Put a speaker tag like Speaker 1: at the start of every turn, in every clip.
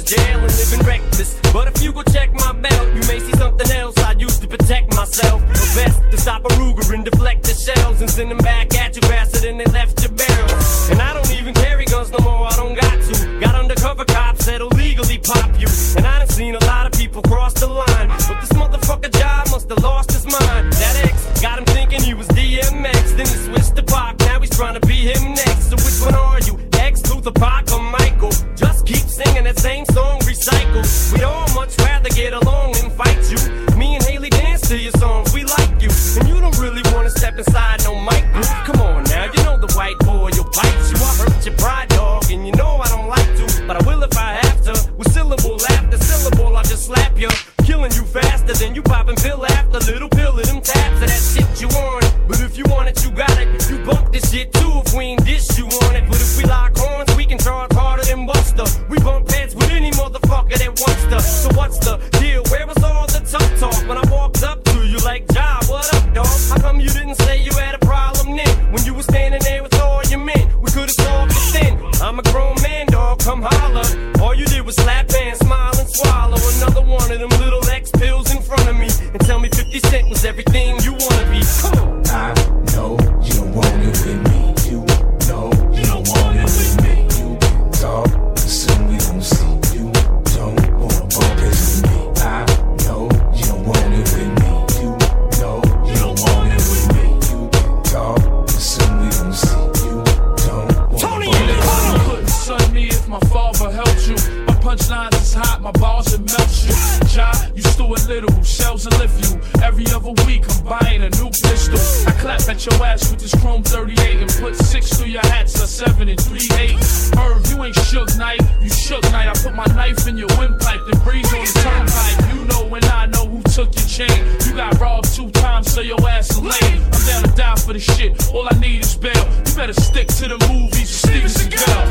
Speaker 1: jail and living reckless. But if you go check my belt, you may see something else I used to protect myself. But best to stop a Ruger and deflect the shells and send them back at you faster than they left your barrel. And I don't even carry guns no more, I don't got to. Got undercover cops that'll legally pop you. And I done seen a lot of people cross the line, but this motherfucker job must have lost his mind. That ex got him thinking he was DMX, then he switched to Pac, now he's trying to be him next. So which one are you, X, Luther, Pac, or Michael? Just keep singing that same song, recycle. We'd all much rather get along than fight you. Me and Haley dance to your songs, we like you. And you don't really wanna step inside no mic group. Come on now, you know the white boy will bite you. I hurt your pride, dog, and you know I don't like to, but I will if I have to. With syllable after syllable, I'll just slap you, killing you faster than you popping pill after little pill of them taps of that shit you want. But if you want it, you got it. You bump this shit too if we ain't dish you on it. But if we lock horns, we can charge harder than Buster. We bump heads with any motherfucker that wants to. So what's the deal? Where was all the tough talk when I walked up to you like, Ja, what up, dog? How come you didn't say you had a problem then? When you were standing there with all your men, we could've solved it then. I'm a grown man, dog, come holler. All you did was slap hands, smile and swallow another one of them little X pills in front of me and tell me 50 Cent was everything you wanna be. Come on.
Speaker 2: I know you don't want it with me. You know you don't want it with me. You can talk, but soon we gon' see. You don't wanna bump it with me. I know you don't want it with me. You know you don't want it with me. You can talk, but soon we gon' see. You don't wanna
Speaker 3: Tony,
Speaker 2: bump it with me.
Speaker 3: you couldn't son me if my father helped you. My punchlines is hot, my balls would melt you. Ja, you Stuart Little, shells will lift you. Every other week I'm buying a new pistol. I clap at your ass with this chrome 38 and put 6 through your hats, a 7 and 3/8. Irv, you ain't Suge Knight, you Shook Knight. I put my knife in your windpipe, then breeze on the turnpike. You know when I know who took your chain. You got robbed 2 times, so your ass is lame. I'm down to die for the shit, all I need is bail. You better stick to the movies, Steven Seagal.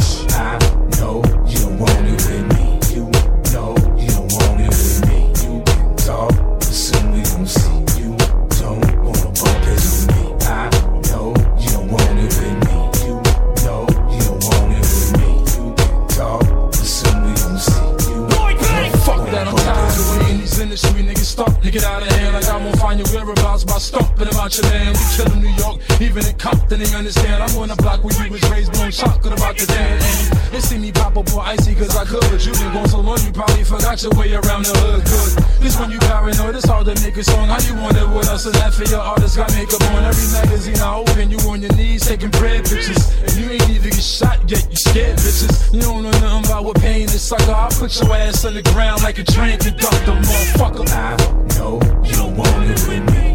Speaker 2: I know you don't want it with me. You know you don't want it with me. You can talk, but soon we gon' see. You don't wanna bump it with me. I know you don't want it with me. You know you don't want it with me. You can talk, but soon we gon' see. You
Speaker 4: Fuck that, I'm tired of waiting. These industry niggas stop to get out of hand. Like I won't find your whereabouts by stomping them out your land. We kill them New York, even in Compton, they understand. I'm on the block where you was raised, blowing chocolate about the damn end. They see me pop up more icy cause I could, but you been gone so long you probably forgot your way around the hood. Good. This when you paranoid, it's hard to make a song. How you want it with us? And that for your artist got makeup on. Every magazine I open, you on your knees taking bread pictures. And you ain't even get shot yet, you scared bitches. You don't know nothing about what pain is, sucker. I'll put your ass on the ground like a train conductor, motherfucker.
Speaker 2: I know you don't want it with me.